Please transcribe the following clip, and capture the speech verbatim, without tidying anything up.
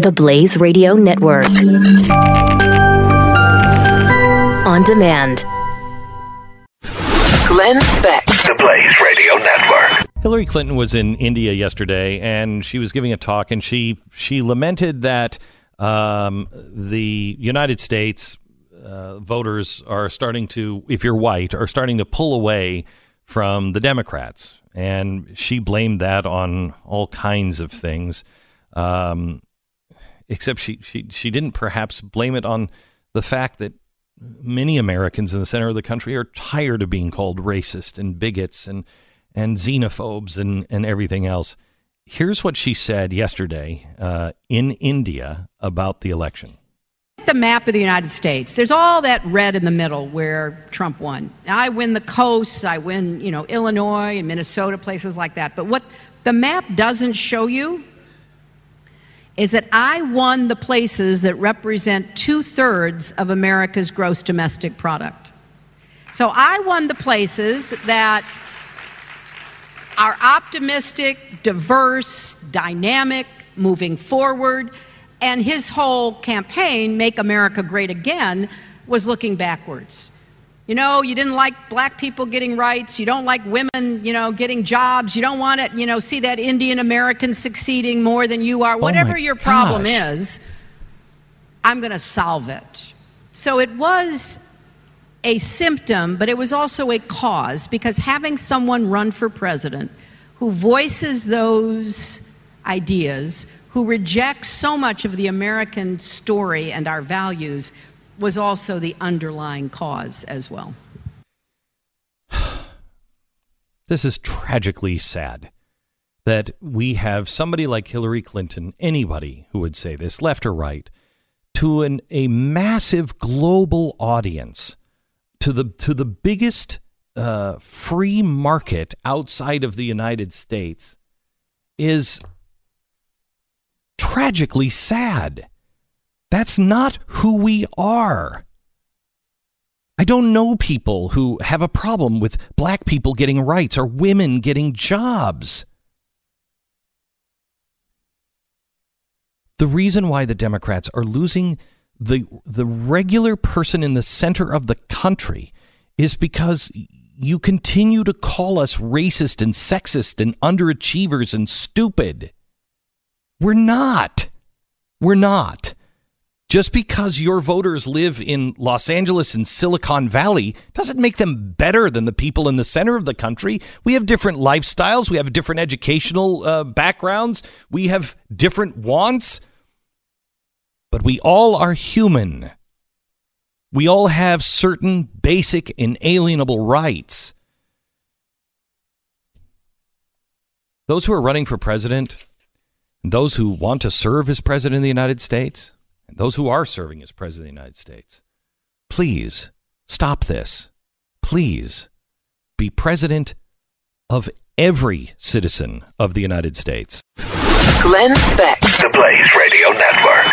The Blaze Radio Network. On demand. Glenn Beck. The Blaze Radio Network. Hillary Clinton was in India yesterday, and she was giving a talk, and she she lamented that um, the United States uh, voters are starting to, if you're white, are starting to pull away from the Democrats. And she blamed that on all kinds of things, um, except she, she, she didn't perhaps blame it on the fact that many Americans in the center of the country are tired of being called racist and bigots and, and xenophobes and, and everything else. Here's what she said yesterday uh, in India about the election. The map of the United States, there's all that red in the middle where Trump won. I win the coasts, I win, you know, Illinois and Minnesota, places like that. But what the map doesn't show you is that I won the places that represent two-thirds of America's gross domestic product. So I won the places that are optimistic, diverse, dynamic, moving forward. And his whole campaign, Make America Great Again, was looking backwards. You know, you didn't like black people getting rights. You don't like women, you know, getting jobs. You don't want to, you know, see that Indian American succeeding more than you are. Whatever oh your problem gosh. is, I'm going to solve it. So it was a symptom, but it was also a cause, because having someone run for president who voices those ideas, who rejects so much of the American story and our values, was also the underlying cause as well. This is tragically sad that we have somebody like Hillary Clinton, anybody who would say this, left or right, to an, a massive global audience, to the to the biggest uh, free market outside of the United States, is tragically sad. That's not who we are. I don't know people who have a problem with black people getting rights or women getting jobs. The reason why the Democrats are losing the the regular person in the center of the country is because you continue to call us racist and sexist and underachievers and stupid. We're not. We're not. Just because your voters live in Los Angeles and Silicon Valley doesn't make them better than the people in the center of the country. We have different lifestyles. We have different educational uh, backgrounds. We have different wants. But we all are human. We all have certain basic inalienable rights. Those who are running for president, those who want to serve as president of the United States, and those who are serving as president of the United States, please stop this. Please be president of every citizen of the United States. Glenn Beck. The Blaze Radio Network.